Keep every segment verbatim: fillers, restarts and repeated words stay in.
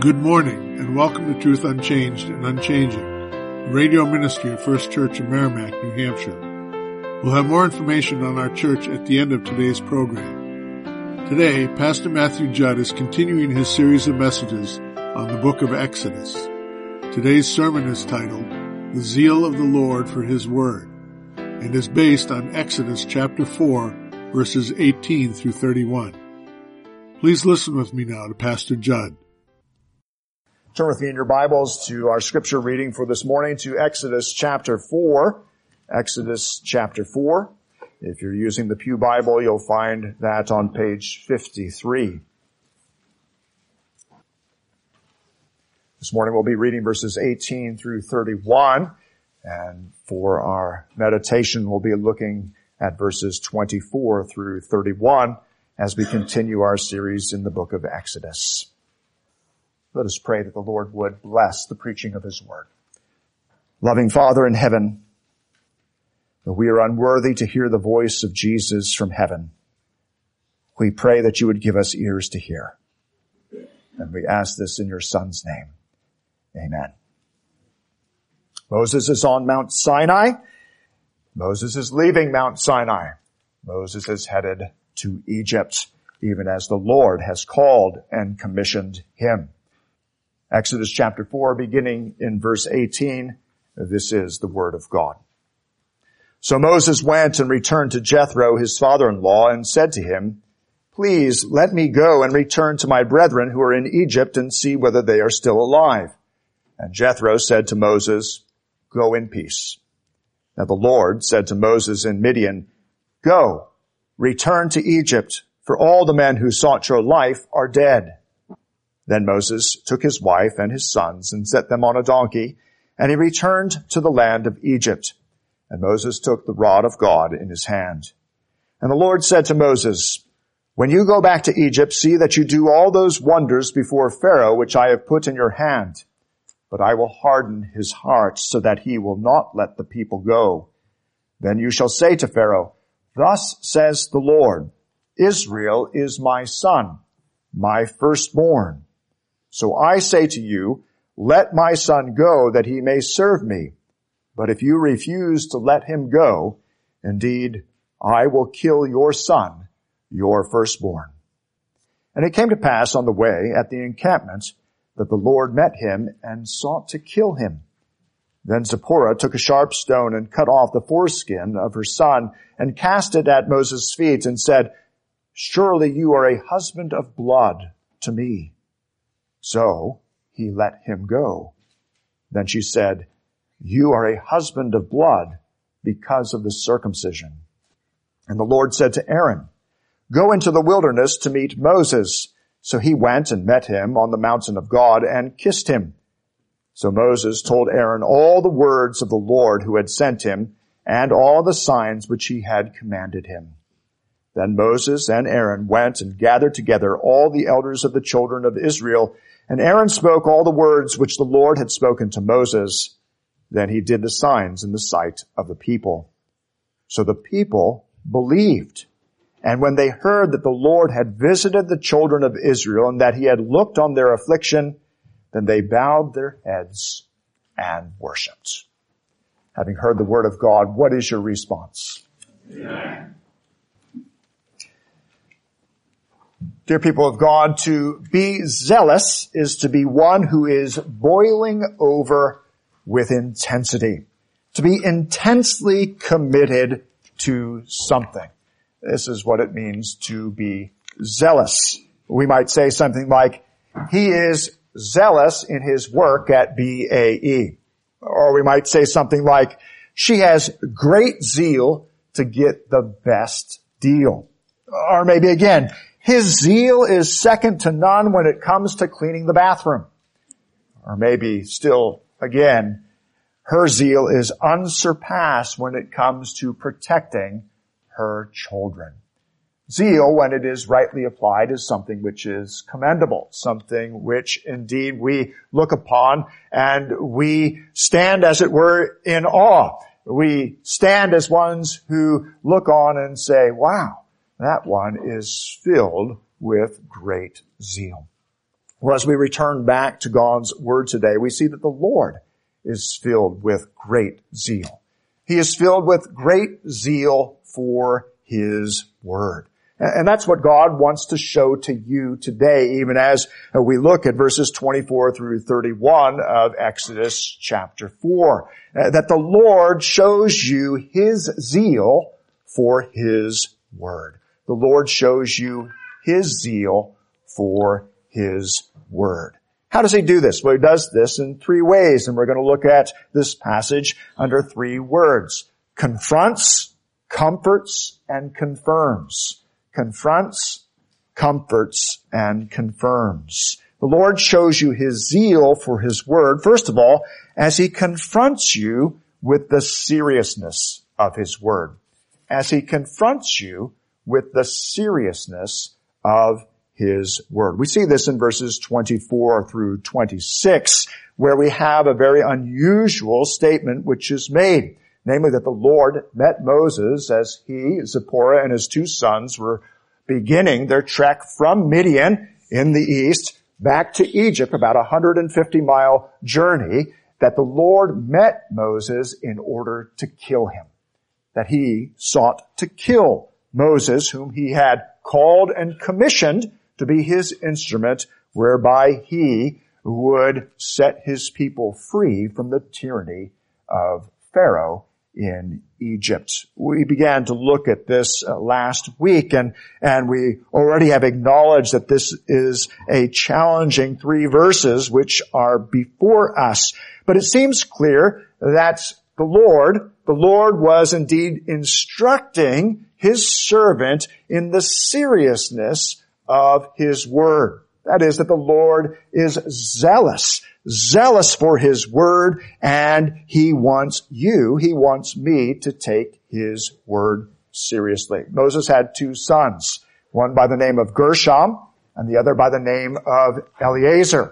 Good morning, and welcome to Truth Unchanged and Unchanging, the radio ministry of First Church of Merrimack, New Hampshire. We'll have more information on our church at the end of today's program. Today, Pastor Matthew Judd is continuing his series of messages on the book of Exodus. Today's sermon is titled, The Zeal of the Lord for His Word, and is based on Exodus chapter four, verses eighteen through thirty-one. Please listen with me now to Pastor Judd. Turn with me in your Bibles to our scripture reading for this morning to Exodus chapter four. Exodus chapter four. If you're using the Pew Bible, you'll find that on page fifty-three. This morning we'll be reading verses eighteen through thirty-one. And for our meditation, we'll be looking at verses twenty-four through thirty-one as we continue our series in the book of Exodus. Let us pray that the Lord would bless the preaching of His word. Loving Father in heaven, that we are unworthy to hear the voice of Jesus from heaven, we pray that you would give us ears to hear. And we ask this in your Son's name. Amen. Moses is on Mount Sinai. Moses is leaving Mount Sinai. Moses is headed to Egypt, even as the Lord has called and commissioned him. Exodus chapter four, beginning in verse eighteen, this is the word of God. So Moses went and returned to Jethro, his father-in-law, and said to him, Please let me go and return to my brethren who are in Egypt and see whether they are still alive. And Jethro said to Moses, Go in peace. Now the Lord said to Moses in Midian, Go, return to Egypt, for all the men who sought your life are dead. Then Moses took his wife and his sons and set them on a donkey, and he returned to the land of Egypt. And Moses took the rod of God in his hand. And the Lord said to Moses, When you go back to Egypt, see that you do all those wonders before Pharaoh which I have put in your hand. But I will harden his heart so that he will not let the people go. Then you shall say to Pharaoh, Thus says the Lord, Israel is my son, my firstborn. So I say to you, let my son go that he may serve me. But if you refuse to let him go, indeed, I will kill your son, your firstborn. And it came to pass on the way at the encampment that the Lord met him and sought to kill him. Then Zipporah took a sharp stone and cut off the foreskin of her son and cast it at Moses' feet and said, Surely you are a husband of blood to me. So he let him go. Then she said, You are a husband of blood because of the circumcision. And the Lord said to Aaron, Go into the wilderness to meet Moses. So he went and met him on the mountain of God and kissed him. So Moses told Aaron all the words of the Lord who had sent him and all the signs which he had commanded him. Then Moses and Aaron went and gathered together all the elders of the children of Israel, and Aaron spoke all the words which the Lord had spoken to Moses. Then he did the signs in the sight of the people. So the people believed. And when they heard that the Lord had visited the children of Israel and that he had looked on their affliction, then they bowed their heads and worshipped. Having heard the word of God, what is your response? Amen. Dear people of God, to be zealous is to be one who is boiling over with intensity, to be intensely committed to something. This is what it means to be zealous. We might say something like, he is zealous in his work at B A E. Or we might say something like, she has great zeal to get the best deal. Or maybe again, his zeal is second to none when it comes to cleaning the bathroom. Or maybe still again, her zeal is unsurpassed when it comes to protecting her children. Zeal, when it is rightly applied, is something which is commendable, something which indeed we look upon and we stand, as it were, in awe. We stand as ones who look on and say, wow, that one is filled with great zeal. Well, as we return back to God's Word today, we see that the Lord is filled with great zeal. He is filled with great zeal for His Word. And that's what God wants to show to you today, even as we look at verses twenty-four through thirty-one of Exodus chapter four. That the Lord shows you His zeal for His Word. The Lord shows you His zeal for His Word. How does He do this? Well, He does this in three ways, and we're going to look at this passage under three words. Confronts, comforts, and confirms. Confronts, comforts, and confirms. The Lord shows you His zeal for His Word, first of all, as He confronts you with the seriousness of His Word. As He confronts you with the seriousness of His Word. We see this in verses twenty-four through twenty-six, where we have a very unusual statement which is made. Namely, that the Lord met Moses as he, Zipporah, and his two sons were beginning their trek from Midian in the east back to Egypt, about a one hundred fifty mile journey, that the Lord met Moses in order to kill him. That He sought to kill Moses, whom He had called and commissioned to be His instrument, whereby He would set His people free from the tyranny of Pharaoh in Egypt. We began to look at this uh, last week, and, and we already have acknowledged that this is a challenging three verses which are before us. But it seems clear that the Lord, the Lord was indeed instructing His servant in the seriousness of His Word. That is, that the Lord is zealous, zealous for His Word, and He wants you, He wants me to take His Word seriously. Moses had two sons, one by the name of Gershom and the other by the name of Eleazar.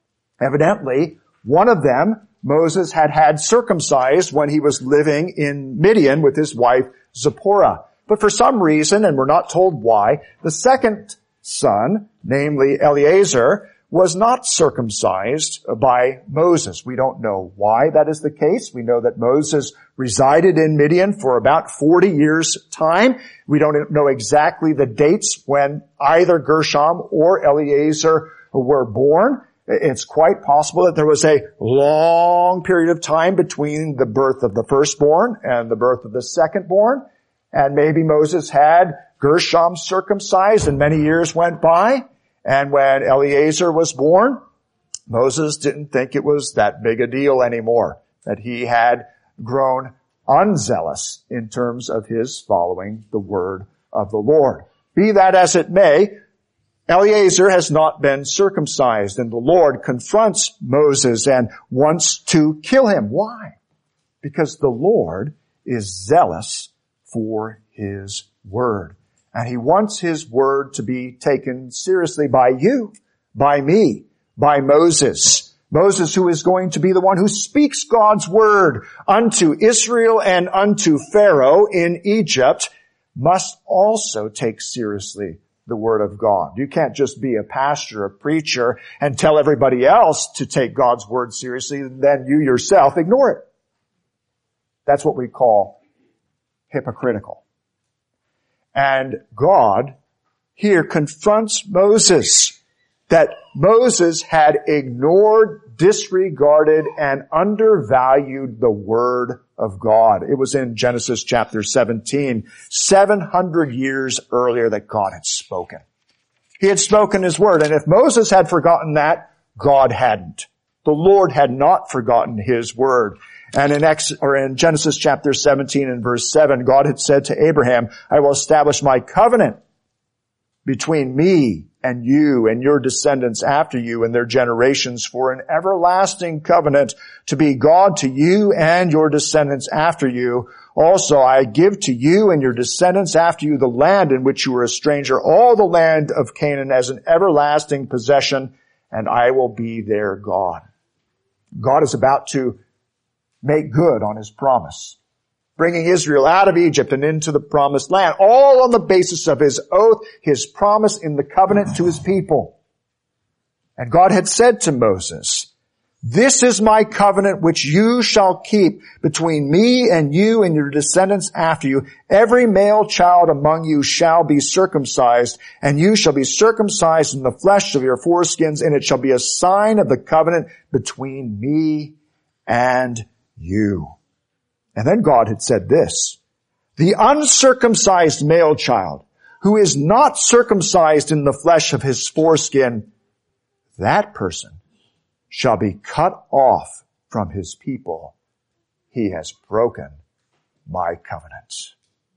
Evidently, one of them, Moses had had circumcised when he was living in Midian with his wife Zipporah. But for some reason, and we're not told why, the second son, namely Eleazar, was not circumcised by Moses. We don't know why that is the case. We know that Moses resided in Midian for about forty years' time. We don't know exactly the dates when either Gershom or Eleazar were born. It's quite possible that there was a long period of time between the birth of the firstborn and the birth of the secondborn. And maybe Moses had Gershom circumcised and many years went by. And when Eleazar was born, Moses didn't think it was that big a deal anymore, that he had grown unzealous in terms of his following the word of the Lord. Be that as it may, Eleazar has not been circumcised, and the Lord confronts Moses and wants to kill him. Why? Because the Lord is zealous for His Word. And He wants His Word to be taken seriously by you, by me, by Moses. Moses, who is going to be the one who speaks God's Word unto Israel and unto Pharaoh in Egypt, must also take seriously the Word of God. You can't just be a pastor, a preacher, and tell everybody else to take God's Word seriously, and then you yourself ignore it. That's what we call hypocritical. And God here confronts Moses that Moses had ignored, disregarded, and undervalued the Word of God. It was in Genesis chapter seventeen, seven hundred years earlier that God had spoken. He had spoken His Word, and if Moses had forgotten that, God hadn't. The Lord had not forgotten His Word. And in Ex, or in Genesis chapter seventeen and verse seven, God had said to Abraham, I will establish my covenant between me and you and your descendants after you and their generations for an everlasting covenant to be God to you and your descendants after you. Also, I give to you and your descendants after you the land in which you were a stranger, all the land of Canaan as an everlasting possession, and I will be their God. God is about to make good on His promise, bringing Israel out of Egypt and into the promised land, all on the basis of His oath, His promise in the covenant to His people. And God had said to Moses, "This is my covenant which you shall keep between me and you and your descendants after you. Every male child among you shall be circumcised, and you shall be circumcised in the flesh of your foreskins, and it shall be a sign of the covenant between me and you." And then God had said this, "The uncircumcised male child who is not circumcised in the flesh of his foreskin, that person shall be cut off from his people. He has broken my covenant."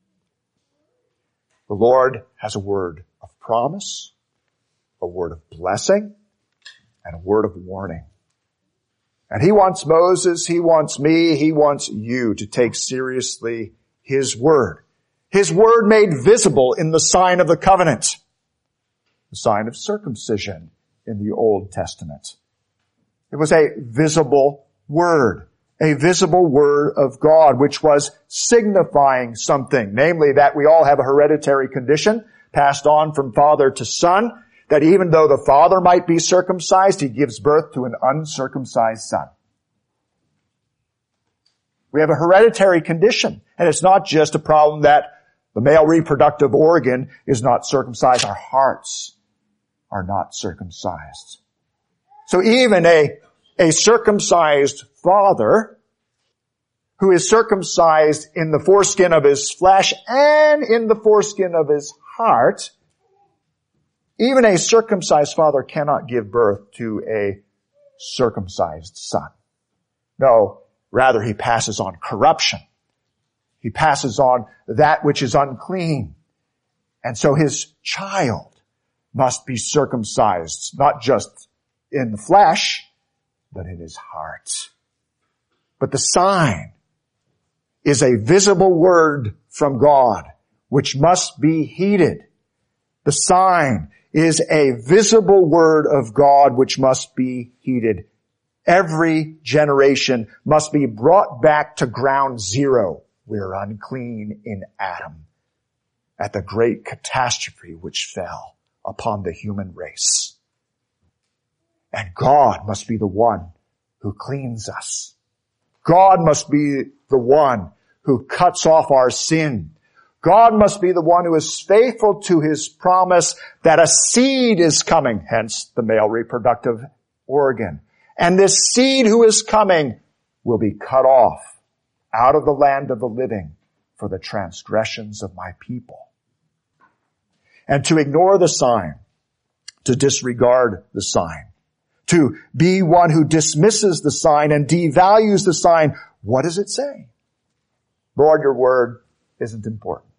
The Lord has a word of promise, a word of blessing, and a word of warning. And he wants Moses, he wants me, he wants you to take seriously his word. His word made visible in the sign of the covenant, the sign of circumcision in the Old Testament. It was a visible word, a visible word of God, which was signifying something, namely that we all have a hereditary condition passed on from father to son, that even though the father might be circumcised, he gives birth to an uncircumcised son. We have a hereditary condition, and it's not just a problem that the male reproductive organ is not circumcised. Our hearts are not circumcised. So even a, a circumcised father who is circumcised in the foreskin of his flesh and in the foreskin of his heart, even a circumcised father cannot give birth to a circumcised son. No, rather he passes on corruption. He passes on that which is unclean. And so his child must be circumcised, not just in the flesh, but in his heart. But the sign is a visible word from God, which must be heeded. The sign is a visible word of God, which must be heeded. Every generation must be brought back to ground zero. We're unclean in Adam at the great catastrophe which fell upon the human race. And God must be the one who cleans us. God must be the one who cuts off our sin. God must be the one who is faithful to his promise that a seed is coming, hence the male reproductive organ. And this seed who is coming will be cut off out of the land of the living for the transgressions of my people. And to ignore the sign, to disregard the sign, to be one who dismisses the sign and devalues the sign, what does it say? Lord, your word isn't important.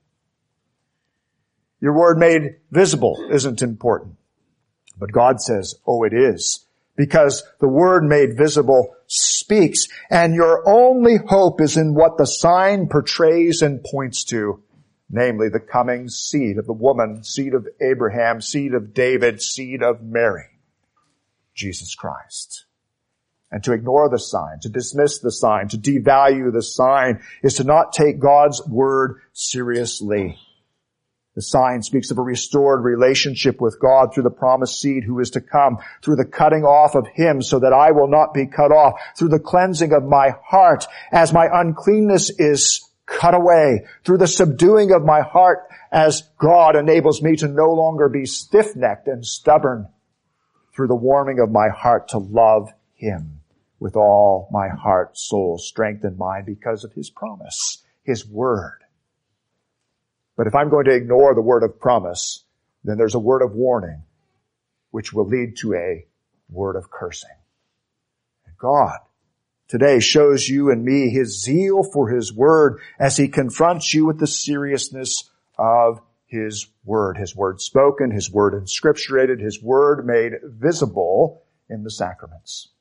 Your word made visible isn't important. But God says, oh, it is. Because the word made visible speaks, and your only hope is in what the sign portrays and points to, namely the coming seed of the woman, seed of Abraham, seed of David, seed of Mary, Jesus Christ. And to ignore the sign, to dismiss the sign, to devalue the sign, is to not take God's word seriously. The sign speaks of a restored relationship with God through the promised seed who is to come, through the cutting off of him so that I will not be cut off, through the cleansing of my heart as my uncleanness is cut away, through the subduing of my heart as God enables me to no longer be stiff-necked and stubborn, through the warming of my heart to love him with all my heart, soul, strength, and mind because of his promise, his word. But if I'm going to ignore the word of promise, then there's a word of warning, which will lead to a word of cursing. And God today shows you and me his zeal for his word as he confronts you with the seriousness of his word. His word spoken, his word inscripturated, his word made visible in the sacraments.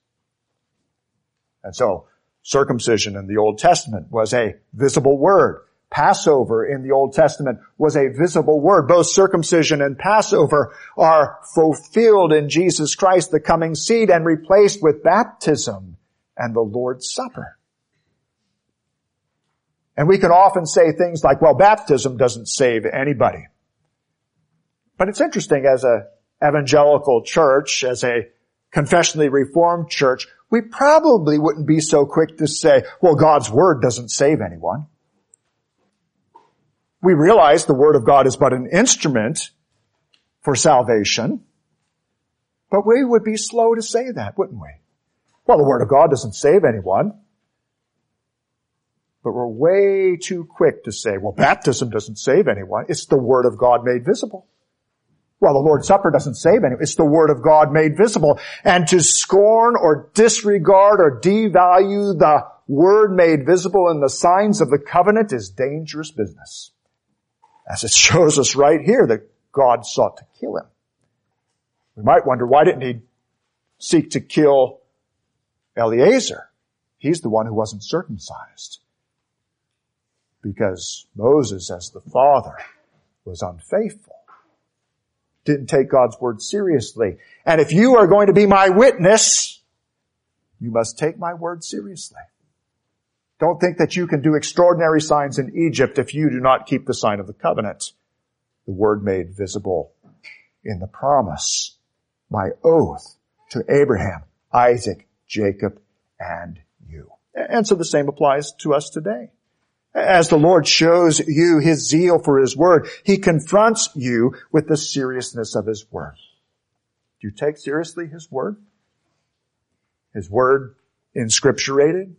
And so, circumcision in the Old Testament was a visible word. Passover in the Old Testament was a visible word. Both circumcision and Passover are fulfilled in Jesus Christ, the coming seed, and replaced with baptism and the Lord's Supper. And we can often say things like, well, baptism doesn't save anybody. But it's interesting as a evangelical church, as a confessionally Reformed church, we probably wouldn't be so quick to say, well, God's Word doesn't save anyone. We realize the Word of God is but an instrument for salvation, but we would be slow to say that, wouldn't we? Well, the Word of God doesn't save anyone. But we're way too quick to say, well, baptism doesn't save anyone. It's the Word of God made visible. Well, the Lord's Supper doesn't save anyone. It's the Word of God made visible. And to scorn or disregard or devalue the Word made visible in the signs of the covenant is dangerous business. As it shows us right here that God sought to kill him. We might wonder, why didn't he seek to kill Eleazar? He's the one who wasn't circumcised. Because Moses, as the father, was unfaithful. Didn't take God's word seriously. And if you are going to be my witness, you must take my word seriously. Don't think that you can do extraordinary signs in Egypt if you do not keep the sign of the covenant. The word made visible in the promise, my oath to Abraham, Isaac, Jacob, and you. And so the same applies to us today. As the Lord shows you his zeal for his word, he confronts you with the seriousness of his word. Do you take seriously his word? His word inscripturated?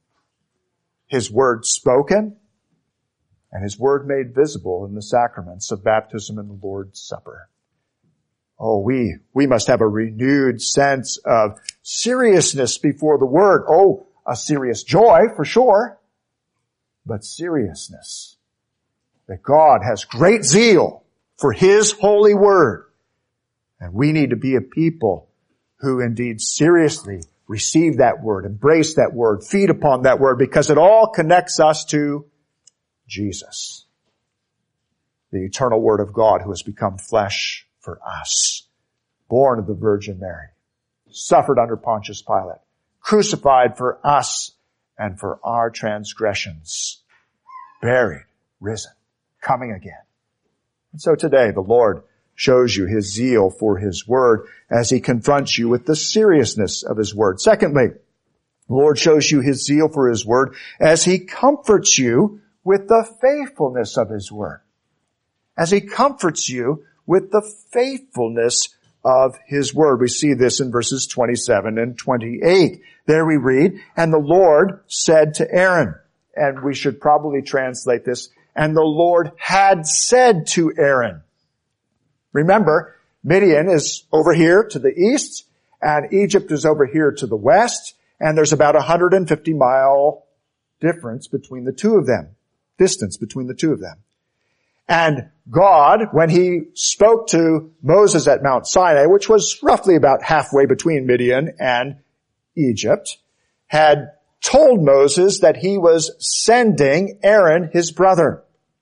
His word spoken? And his word made visible in the sacraments of baptism and the Lord's Supper. Oh, we, we must have a renewed sense of seriousness before the word. Oh, a serious joy for sure. But seriousness. That God has great zeal for his holy word. And we need to be a people who indeed seriously receive that word, embrace that word, feed upon that word, because it all connects us to Jesus, the eternal word of God who has become flesh for us, born of the Virgin Mary, suffered under Pontius Pilate, crucified for us and for our transgressions, buried, risen, coming again. And so today the Lord shows you his zeal for his word as he confronts you with the seriousness of his word. Secondly, the Lord shows you his zeal for his word as he comforts you with the faithfulness of his word. As he comforts you with the faithfulness of his word. We see this in verses twenty-seven and twenty-eight. There we read, and the Lord said to Aaron, and we should probably translate this, and the Lord had said to Aaron. Remember, Midian is over here to the east, and Egypt is over here to the west, and there's about a one hundred fifty mile difference between the two of them, distance between the two of them. And God, when he spoke to Moses at Mount Sinai, which was roughly about halfway between Midian and Egypt, had told Moses that he was sending Aaron, his brother.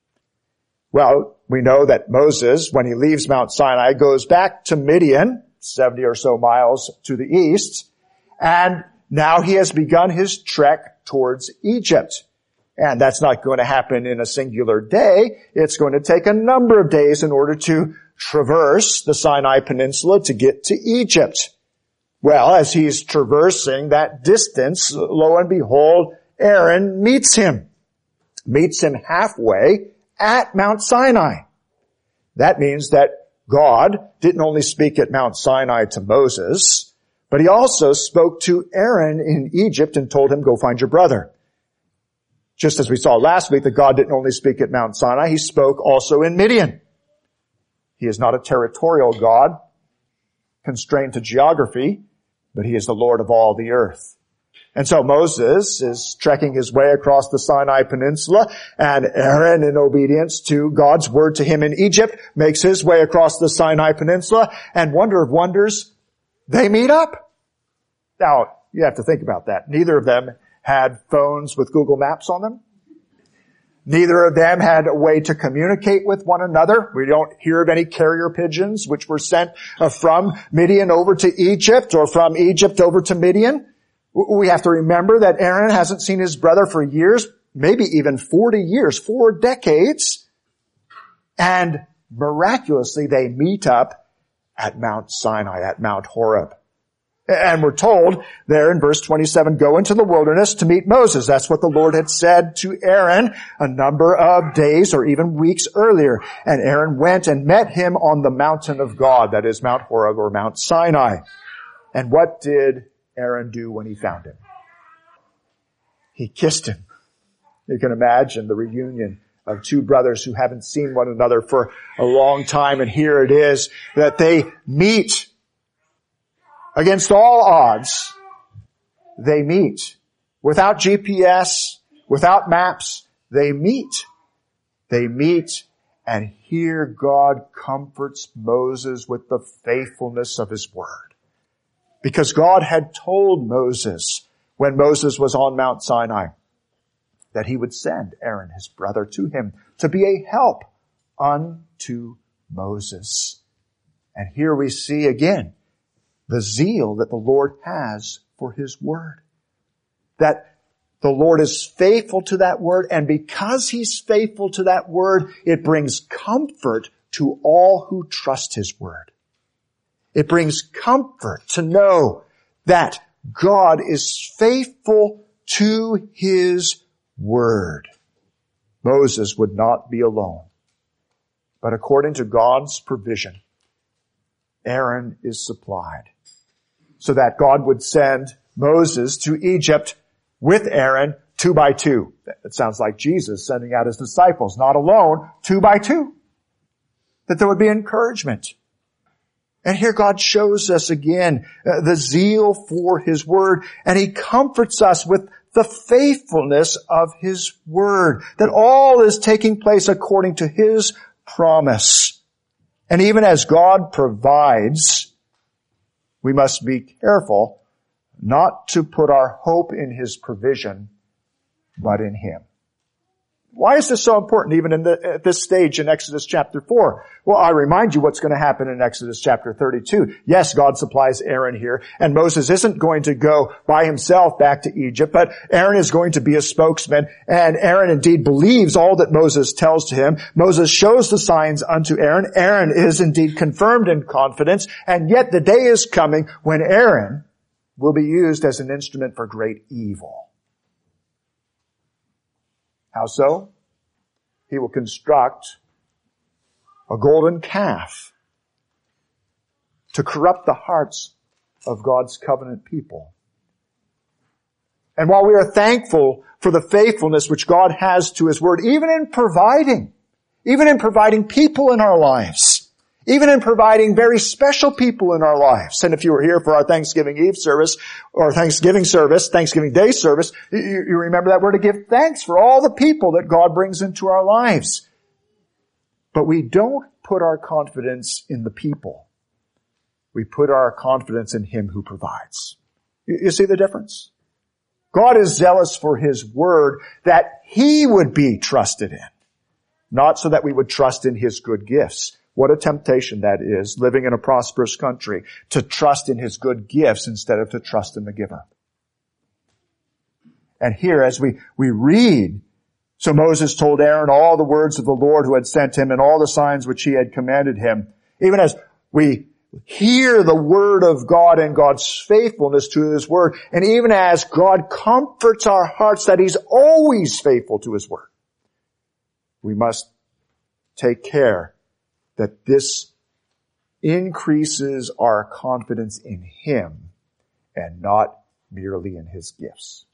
Well, we know that Moses, when he leaves Mount Sinai, goes back to Midian, seventy or so miles to the east, and now he has begun his trek towards Egypt. And that's not going to happen in a singular day. It's going to take a number of days in order to traverse the Sinai Peninsula to get to Egypt. Well, as he's traversing that distance, lo and behold, Aaron meets him. Meets him halfway at Mount Sinai. That means that God didn't only speak at Mount Sinai to Moses, but he also spoke to Aaron in Egypt and told him, go find your brother. Just as we saw last week that God didn't only speak at Mount Sinai, he spoke also in Midian. He is not a territorial God, constrained to geography, but he is the Lord of all the earth. And so Moses is trekking his way across the Sinai Peninsula, and Aaron, in obedience to God's word to him in Egypt, makes his way across the Sinai Peninsula, and wonder of wonders, they meet up. Now, you have to think about that. Neither of them had phones with Google Maps on them. Neither of them had a way to communicate with one another. We don't hear of any carrier pigeons which were sent from Midian over to Egypt or from Egypt over to Midian. We have to remember that Aaron hasn't seen his brother for years, maybe even forty years, four decades. And miraculously they meet up at Mount Sinai, at Mount Horeb. And we're told there in verse twenty-seven, go into the wilderness to meet Moses. That's what the Lord had said to Aaron a number of days or even weeks earlier. And Aaron went and met him on the mountain of God, that is Mount Horeb or Mount Sinai. And what did Aaron do when he found him? He kissed him. You can imagine the reunion of two brothers who haven't seen one another for a long time, and here it is that they meet. Against all odds, they meet. Without G P S, without maps, they meet. They meet, and here God comforts Moses with the faithfulness of his word. Because God had told Moses, when Moses was on Mount Sinai, that he would send Aaron, his brother, to him to be a help unto Moses. And here we see again the zeal that the Lord has for his word. That the Lord is faithful to that word, and because he's faithful to that word, it brings comfort to all who trust his word. It brings comfort to know that God is faithful to his word. Moses would not be alone. But according to God's provision, Aaron is supplied, so that God would send Moses to Egypt with Aaron two by two. It sounds like Jesus sending out his disciples, not alone, two by two. That there would be encouragement. And here God shows us again uh, the zeal for his word, and he comforts us with the faithfulness of his word, that all is taking place according to his promise. And even as God provides, we must be careful not to put our hope in his provision, but in him. Why is this so important even in the, at this stage in Exodus chapter four? Well, I remind you what's going to happen in Exodus chapter thirty-two. Yes, God supplies Aaron here, and Moses isn't going to go by himself back to Egypt, but Aaron is going to be a spokesman, and Aaron indeed believes all that Moses tells to him. Moses shows the signs unto Aaron. Aaron is indeed confirmed in confidence, and yet the day is coming when Aaron will be used as an instrument for great evil. How so? He will construct a golden calf to corrupt the hearts of God's covenant people. And while we are thankful for the faithfulness which God has to his word, even in providing, even in providing people in our lives, even in providing very special people in our lives. And if you were here for our Thanksgiving Eve service, or Thanksgiving service, Thanksgiving Day service, you, you remember that we're to give thanks for all the people that God brings into our lives. But we don't put our confidence in the people. We put our confidence in him who provides. You, you see the difference? God is zealous for his word that he would be trusted in, not so that we would trust in his good gifts. What a temptation that is, living in a prosperous country, to trust in his good gifts instead of to trust in the giver. And here, as we, we read, so Moses told Aaron all the words of the Lord who had sent him and all the signs which he had commanded him. Even as we hear the word of God and God's faithfulness to his word, and even as God comforts our hearts that he's always faithful to his word, we must take care that this increases our confidence in him and not merely in his gifts.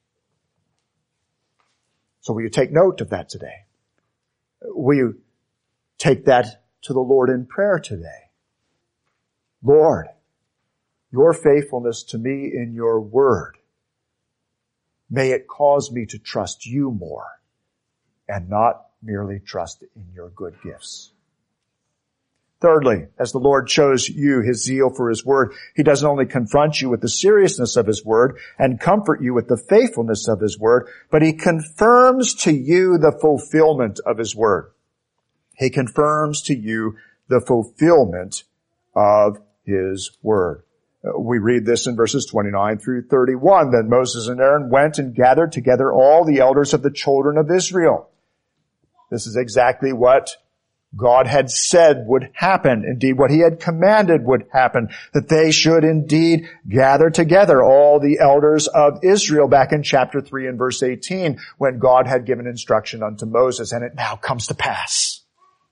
So will you take note of that today? Will you take that to the Lord in prayer today? Lord, your faithfulness to me in your word, may it cause me to trust you more and not merely trust in your good gifts. Thirdly, as the Lord shows you his zeal for his word, he doesn't only confront you with the seriousness of his word and comfort you with the faithfulness of his word, but he confirms to you the fulfillment of his word. He confirms to you the fulfillment of his word. We read this in verses twenty-nine through thirty-one. Then Moses and Aaron went and gathered together all the elders of the children of Israel. This is exactly what God had said would happen, indeed what he had commanded would happen, that they should indeed gather together, all the elders of Israel, back in chapter three and verse eighteen, when God had given instruction unto Moses, and it now comes to pass.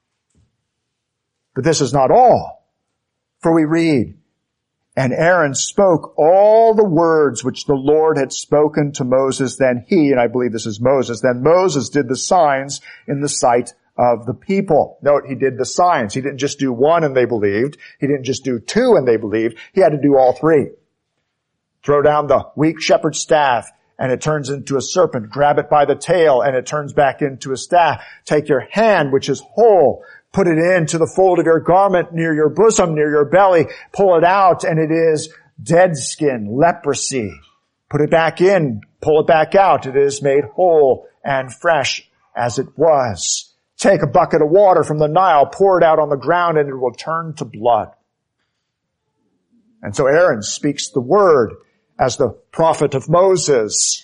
But this is not all, for we read, and Aaron spoke all the words which the Lord had spoken to Moses. Then he, and I believe this is Moses, then Moses did the signs in the sight of the people. Note, he did the signs. He didn't just do one and they believed. He didn't just do two and they believed. He had to do all three. Throw down the weak shepherd's staff and it turns into a serpent. Grab it by the tail and it turns back into a staff. Take your hand, which is whole, put it into the fold of your garment near your bosom, near your belly. Pull it out and it is dead skin, leprosy. Put it back in, pull it back out. It is made whole and fresh as it was. Take a bucket of water from the Nile, pour it out on the ground, and it will turn to blood. And so Aaron speaks the word as the prophet of Moses.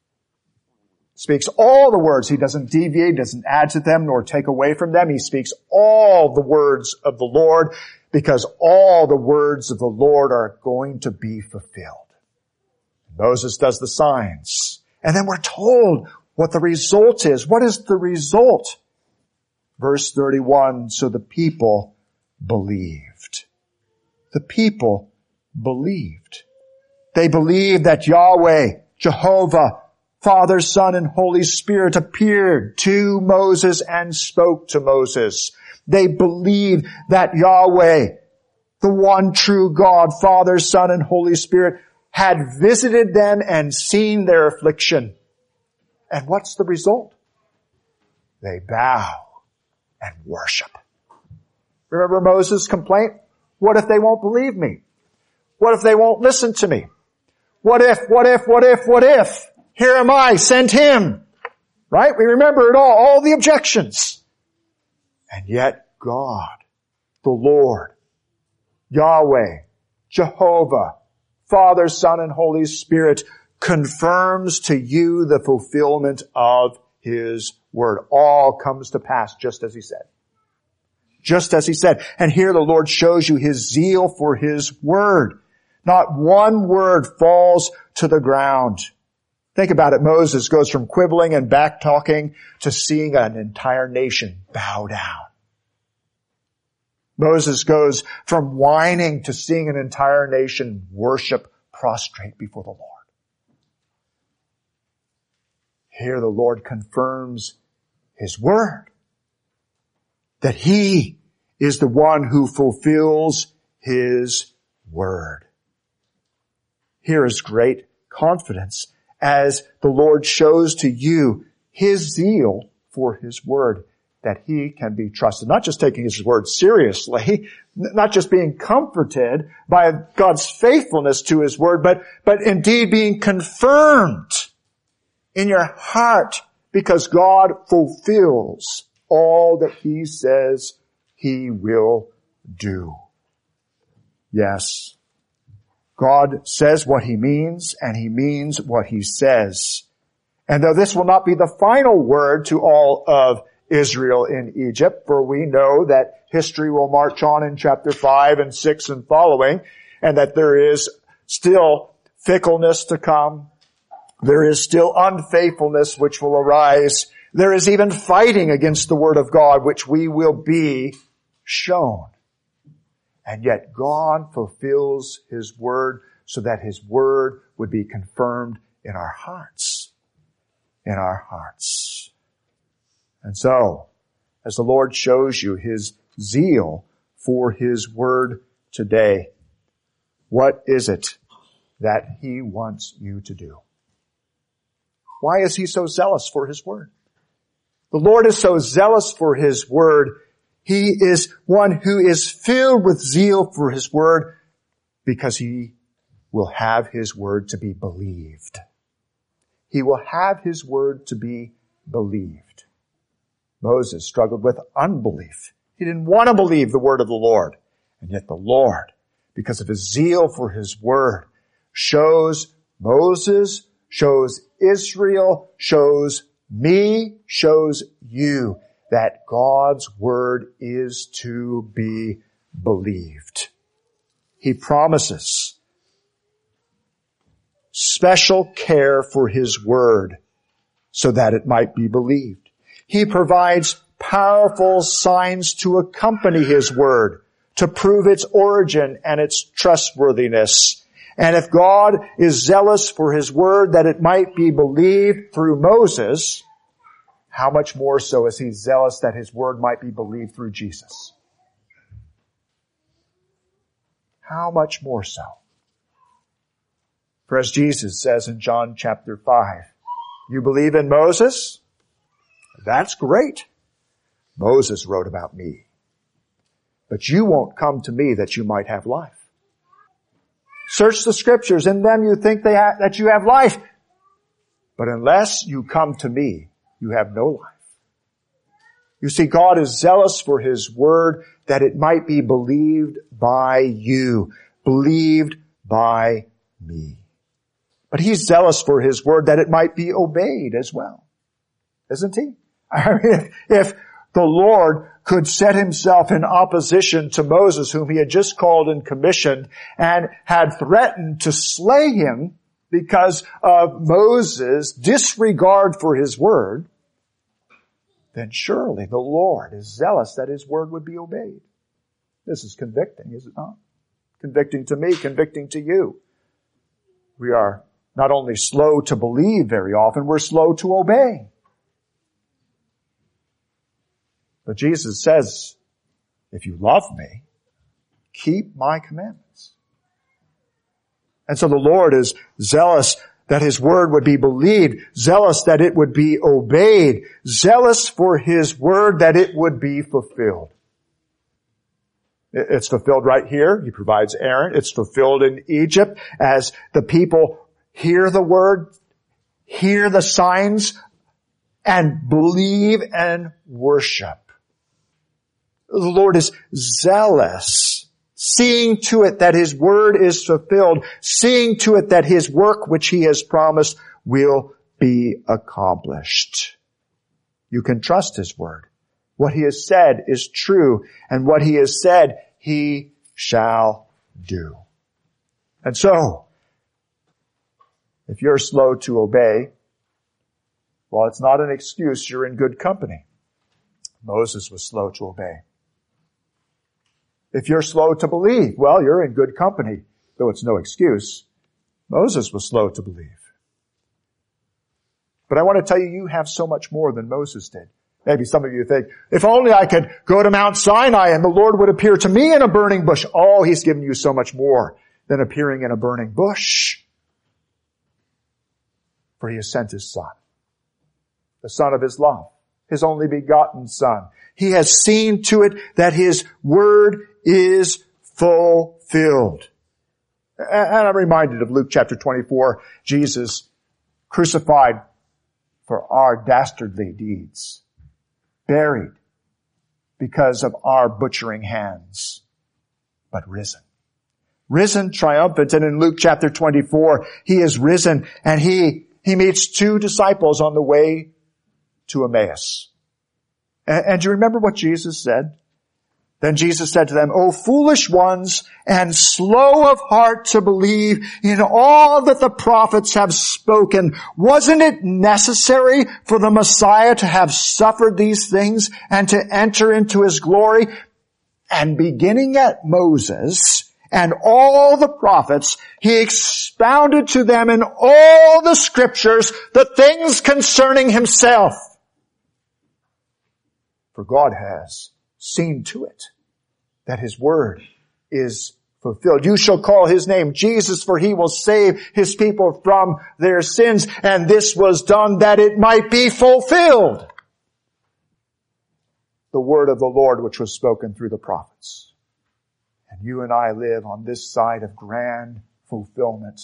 Speaks all the words. He doesn't deviate, doesn't add to them, nor take away from them. He speaks all the words of the Lord, because all the words of the Lord are going to be fulfilled. Moses does the signs. And then we're told what the result is. What is the result? Verse thirty-one, so the people believed. The people believed. They believed that Yahweh, Jehovah, Father, Son, and Holy Spirit appeared to Moses and spoke to Moses. They believed that Yahweh, the one true God, Father, Son, and Holy Spirit, had visited them and seen their affliction. And what's the result? They bow and worship. Remember Moses' complaint? What if they won't believe me? What if they won't listen to me? What if, what if, what if, what if? Here am I, send him. Right? We remember it all, all the objections. And yet God, the Lord, Yahweh, Jehovah, Father, Son, and Holy Spirit confirms to you the fulfillment of his word. All comes to pass just as he said. Just as he said. And here the Lord shows you his zeal for his word. Not one word falls to the ground. Think about it. Moses goes from quibbling and back-talking to seeing an entire nation bow down. Moses goes from whining to seeing an entire nation worship prostrate before the Lord. Here the Lord confirms his word, that he is the one who fulfills his word. Here is great confidence as the Lord shows to you his zeal for his word, that he can be trusted. Not just taking his word seriously, not just being comforted by God's faithfulness to his word, but, but indeed being confirmed in your heart, because God fulfills all that he says he will do. Yes, God says what he means, and he means what he says. And though this will not be the final word to all of Israel in Egypt, for we know that history will march on in chapter five and six and following, and that there is still fickleness to come. There is still unfaithfulness which will arise. There is even fighting against the word of God, which we will be shown. And yet God fulfills his word so that his word would be confirmed in our hearts. In our hearts. And so, as the Lord shows you his zeal for his word today, what is it that he wants you to do? Why is he so zealous for his word? The Lord is so zealous for his word. He is one who is filled with zeal for his word because he will have his word to be believed. He will have his word to be believed. Moses struggled with unbelief. He didn't want to believe the word of the Lord. And yet the Lord, because of his zeal for his word, shows Moses, shows Israel, shows me, shows you that God's word is to be believed. He promises special care for his word so that it might be believed. He provides powerful signs to accompany his word to prove its origin and its trustworthiness. And if God is zealous for his word that it might be believed through Moses, how much more so is he zealous that his word might be believed through Jesus? How much more so? For as Jesus says in John chapter five, you believe in Moses? That's great. Moses wrote about me. But you won't come to me that you might have life. Search the scriptures. In them you think they ha- that you have life. But unless you come to me, you have no life. You see, God is zealous for his word that it might be believed by you, believed by me. But he's zealous for his word that it might be obeyed as well. Isn't he? I mean, if, if the Lord could set himself in opposition to Moses, whom he had just called and commissioned, and had threatened to slay him because of Moses' disregard for his word, then surely the Lord is zealous that his word would be obeyed. This is convicting, is it not? Convicting to me, convicting to you. We are not only slow to believe very often, we're slow to obey. But Jesus says, if you love me, keep my commandments. And so the Lord is zealous that his word would be believed, zealous that it would be obeyed, zealous for his word that it would be fulfilled. It's fulfilled right here. He provides Aaron. It's fulfilled in Egypt as the people hear the word, hear the signs, and believe and worship. The Lord is zealous, seeing to it that his word is fulfilled, seeing to it that his work which he has promised will be accomplished. You can trust his word. What he has said is true, and what he has said, he shall do. And so, if you're slow to obey, well, it's not an excuse. You're in good company. Moses was slow to obey. If you're slow to believe, well, you're in good company, though it's no excuse. Moses was slow to believe. But I want to tell you, you have so much more than Moses did. Maybe some of you think, if only I could go to Mount Sinai and the Lord would appear to me in a burning bush. Oh, he's given you so much more than appearing in a burning bush. For he has sent his son, the son of his love, his only begotten son. He has seen to it that his word is fulfilled. And I'm reminded of Luke chapter twenty-four, Jesus crucified for our dastardly deeds, buried because of our butchering hands, but risen. Risen triumphant. And in Luke chapter twenty-four, he is risen and he, he meets two disciples on the way to Emmaus. And, and do you remember what Jesus said? Then Jesus said to them, O foolish ones and slow of heart to believe in all that the prophets have spoken. Wasn't it necessary for the Messiah to have suffered these things and to enter into his glory? And beginning at Moses and all the prophets, he expounded to them in all the scriptures the things concerning himself. For God has seen to it that his word is fulfilled. You shall call his name Jesus, for he will save his people from their sins. And this was done that it might be fulfilled, the word of the Lord which was spoken through the prophets. And you and I live on this side of grand fulfillment.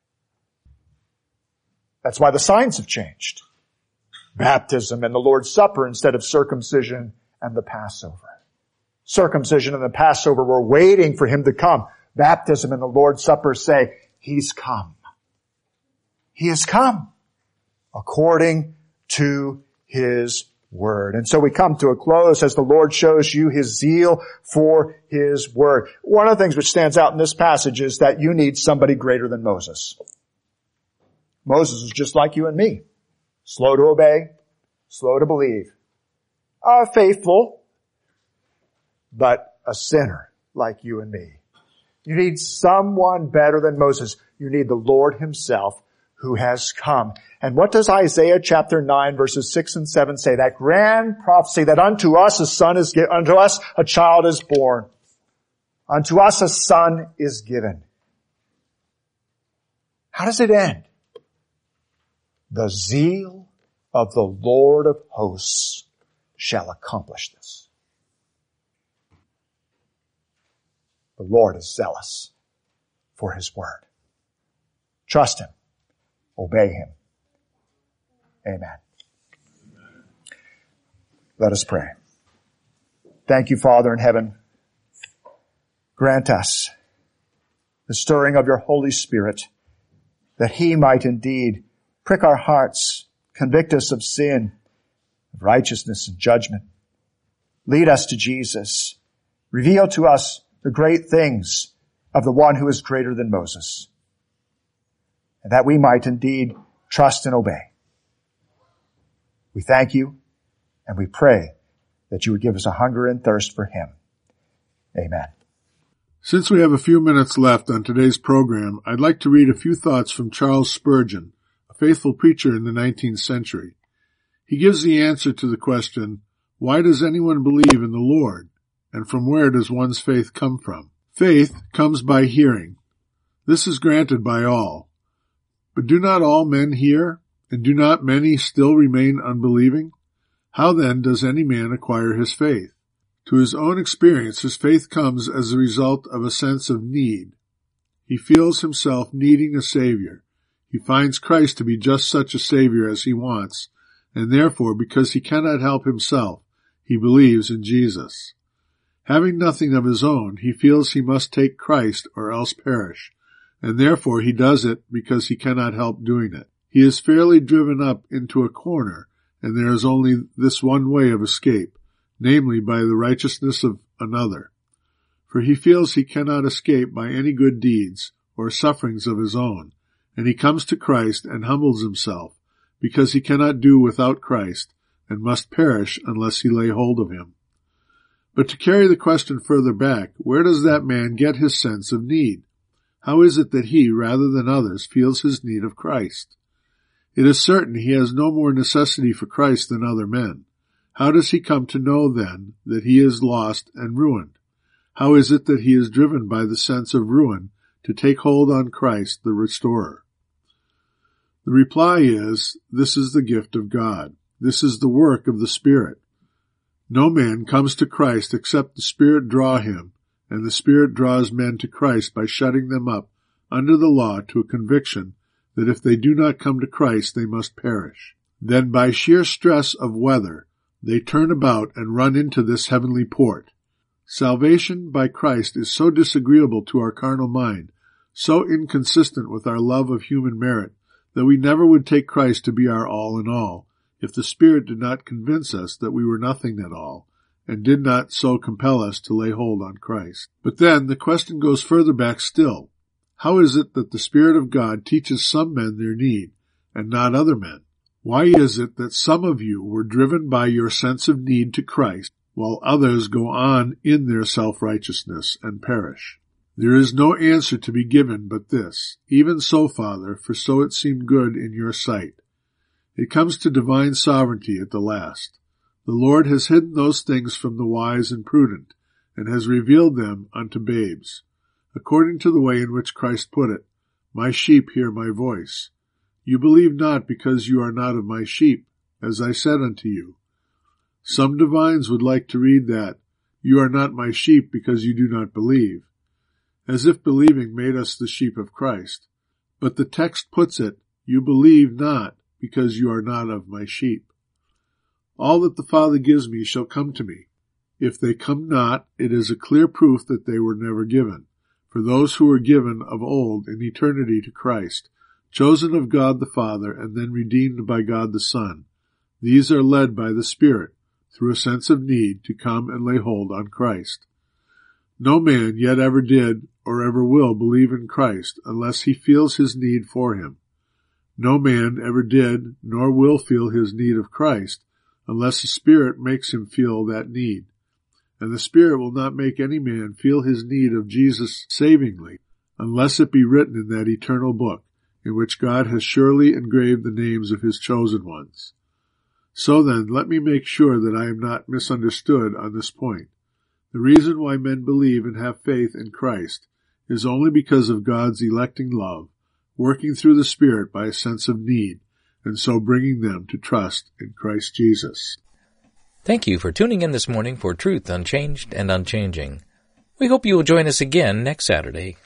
That's why the signs have changed. Baptism and the Lord's Supper instead of circumcision and the Passover. Circumcision and the Passover were waiting for him to come. Baptism and the Lord's Supper say, he's come. He has come according to his word. And so we come to a close as the Lord shows you his zeal for his word. One of the things which stands out in this passage is that you need somebody greater than Moses. Moses is just like you and me. Slow to obey, slow to believe, uh, faithful, but a sinner like you and me. You need someone better than Moses. You need the Lord himself who has come. And what does Isaiah chapter nine verses six and seven say? That grand prophecy that unto us a son is given, unto us a child is born. Unto us a son is given. How does it end? The zeal of the Lord of hosts shall accomplish this. The Lord is zealous for his word. Trust him. Obey him. Amen. Let us pray. Thank you, Father in heaven. Grant us the stirring of your Holy Spirit, that he might indeed prick our hearts, convict us of sin, of righteousness and judgment. Lead us to Jesus. Reveal to us the great things of the one who is greater than Moses, and that we might indeed trust and obey. We thank you, and we pray that you would give us a hunger and thirst for him. Amen. Since we have a few minutes left on today's program, I'd like to read a few thoughts from Charles Spurgeon, a faithful preacher in the nineteenth century. He gives the answer to the question, why does anyone believe in the Lord? And from where does one's faith come from? Faith comes by hearing. This is granted by all. But do not all men hear? And do not many still remain unbelieving? How then does any man acquire his faith? To his own experience, his faith comes as a result of a sense of need. He feels himself needing a Savior. He finds Christ to be just such a Savior as he wants, and therefore, because he cannot help himself, he believes in Jesus. Having nothing of his own, he feels he must take Christ or else perish, and therefore he does it because he cannot help doing it. He is fairly driven up into a corner, and there is only this one way of escape, namely by the righteousness of another. For he feels he cannot escape by any good deeds or sufferings of his own, and he comes to Christ and humbles himself, because he cannot do without Christ, and must perish unless he lay hold of him. But to carry the question further back, where does that man get his sense of need? How is it that he, rather than others, feels his need of Christ? It is certain he has no more necessity for Christ than other men. How does he come to know, then, that he is lost and ruined? How is it that he is driven by the sense of ruin to take hold on Christ, the Restorer? The reply is, this is the gift of God. This is the work of the Spirit. No man comes to Christ except the Spirit draw him, and the Spirit draws men to Christ by shutting them up under the law to a conviction that if they do not come to Christ, they must perish. Then by sheer stress of weather, they turn about and run into this heavenly port. Salvation by Christ is so disagreeable to our carnal mind, so inconsistent with our love of human merit, that we never would take Christ to be our all in all, if the Spirit did not convince us that we were nothing at all, and did not so compel us to lay hold on Christ. But then the question goes further back still. How is it that the Spirit of God teaches some men their need, and not other men? Why is it that some of you were driven by your sense of need to Christ, while others go on in their self-righteousness and perish? There is no answer to be given but this. Even so, Father, for so it seemed good in your sight. It comes to divine sovereignty at the last. The Lord has hidden those things from the wise and prudent, and has revealed them unto babes. According to the way in which Christ put it, my sheep hear my voice. You believe not because you are not of my sheep, as I said unto you. Some divines would like to read that, you are not my sheep because you do not believe, as if believing made us the sheep of Christ. But the text puts it, you believe not because you are not of my sheep. All that the Father gives me shall come to me. If they come not, it is a clear proof that they were never given. For those who were given of old in eternity to Christ, chosen of God the Father, and then redeemed by God the Son, These are led by the Spirit, through a sense of need, to come and lay hold on Christ. No man yet ever did or ever will believe in Christ unless he feels his need for him. No man ever did nor will feel his need of Christ unless the Spirit makes him feel that need. And the Spirit will not make any man feel his need of Jesus savingly unless it be written in that eternal book, in which God has surely engraved the names of his chosen ones. So then, let me make sure that I am not misunderstood on this point. The reason why men believe and have faith in Christ is only because of God's electing love, working through the Spirit by a sense of need, and so bringing them to trust in Christ Jesus. Thank you for tuning in this morning for Truth Unchanged and Unchanging. We hope you will join us again next Saturday.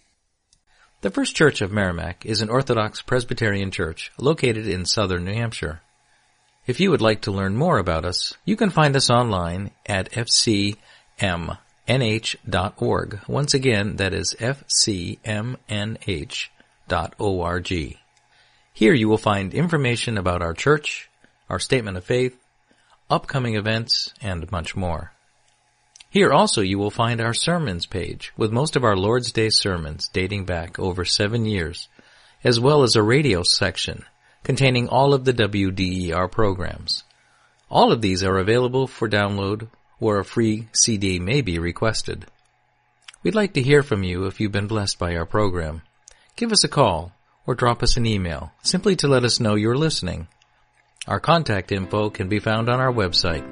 The First Church of Merrimack is an Orthodox Presbyterian church located in southern New Hampshire. If you would like to learn more about us, you can find us online at f c m n h dot org. Once again, that is f c m n h dot org. Here you will find information about our church, our statement of faith, upcoming events, and much more. Here also you will find our sermons page with most of our Lord's Day sermons dating back over seven years, as well as a radio section containing all of the W D E R programs. All of these are available for download, or a free C D may be requested. We'd like to hear from you if you've been blessed by our program. Give us a call or drop us an email, simply to let us know you're listening. Our contact info can be found on our website.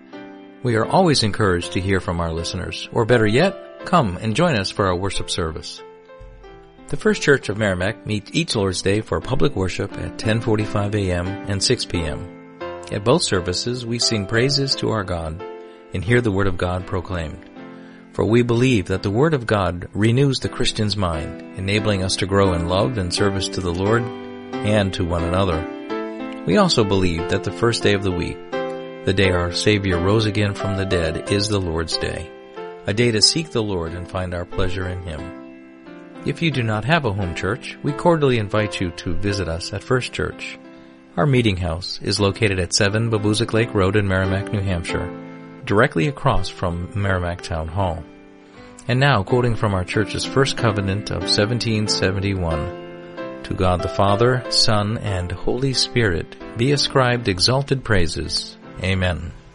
We are always encouraged to hear from our listeners, or better yet, come and join us for our worship service. The First Church of Merrimack meets each Lord's Day for public worship at ten forty-five a.m. and six p.m. At both services, we sing praises to our God and hear the Word of God proclaimed. For we believe that the Word of God renews the Christian's mind, enabling us to grow in love and service to the Lord and to one another. We also believe that the first day of the week, the day our Savior rose again from the dead, is the Lord's Day, a day to seek the Lord and find our pleasure in Him. If you do not have a home church, we cordially invite you to visit us at First Church. Our meeting house is located at seven Babuzik Lake Road in Merrimack, New Hampshire, directly across from Merrimack Town Hall. And now, quoting from our church's first covenant of seventeen seventy-one, to God the Father, Son, and Holy Spirit be ascribed exalted praises. Amen.